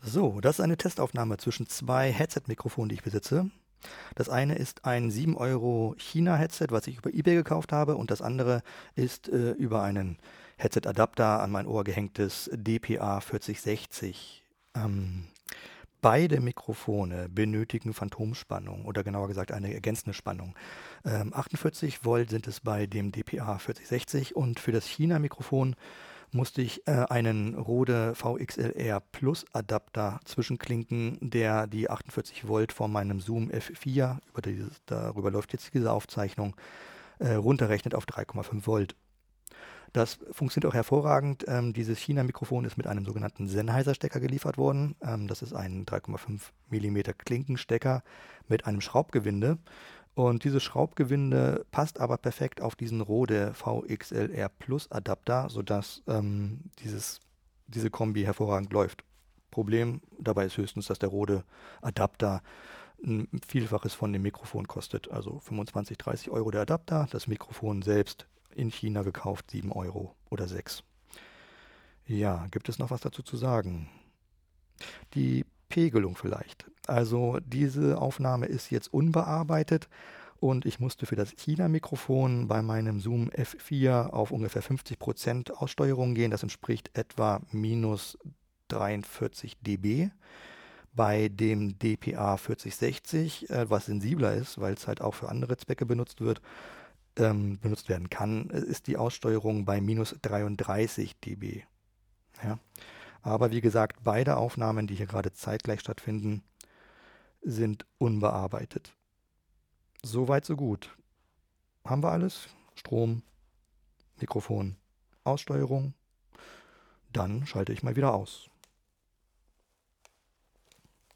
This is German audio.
So, das ist eine Testaufnahme zwischen zwei Headset-Mikrofonen, die ich besitze. Das eine ist ein 7 € China-Headset, was ich über eBay gekauft habe, und das andere ist über einen Headset-Adapter an mein Ohr gehenktes DPA 4060. Ähm, Beide Mikrofone benötigen Phantomspannung oder genauer gesagt eine ergänzende Spannung. 48 Volt sind es bei dem DPA 4060 und für das China-Mikrofon musste ich einen Rode VXLR Plus Adapter zwischenklinken, der die 48 Volt von meinem Zoom F4, darüber läuft jetzt diese Aufzeichnung, runterrechnet auf 3,5 Volt. Das funktioniert auch hervorragend. Dieses China-Mikrofon ist mit einem sogenannten Sennheiser-Stecker geliefert worden. Das ist ein 3,5 mm Klinkenstecker mit einem Schraubgewinde. Und dieses Schraubgewinde passt aber perfekt auf diesen Rode VXLR Plus Adapter, sodass diese Kombi hervorragend läuft. Problem dabei ist höchstens, dass der Rode Adapter ein Vielfaches von dem Mikrofon kostet. Also 25, 30 Euro der Adapter, das Mikrofon selbst in China gekauft, 7 Euro oder 6. Ja, gibt es noch was dazu zu sagen? Die Pegelung vielleicht. Also diese Aufnahme ist jetzt unbearbeitet und ich musste für das China-Mikrofon bei meinem Zoom F4 auf ungefähr 50% Aussteuerung gehen. Das entspricht etwa minus 43 dB. Bei dem DPA 4060, was sensibler ist, weil es halt auch für andere Zwecke benutzt werden kann, ist die Aussteuerung bei minus 33 dB. Ja. Aber wie gesagt, beide Aufnahmen, die hier gerade zeitgleich stattfinden, sind unbearbeitet. Soweit, so gut. Haben wir alles? Strom, Mikrofon, Aussteuerung. Dann schalte ich mal wieder aus.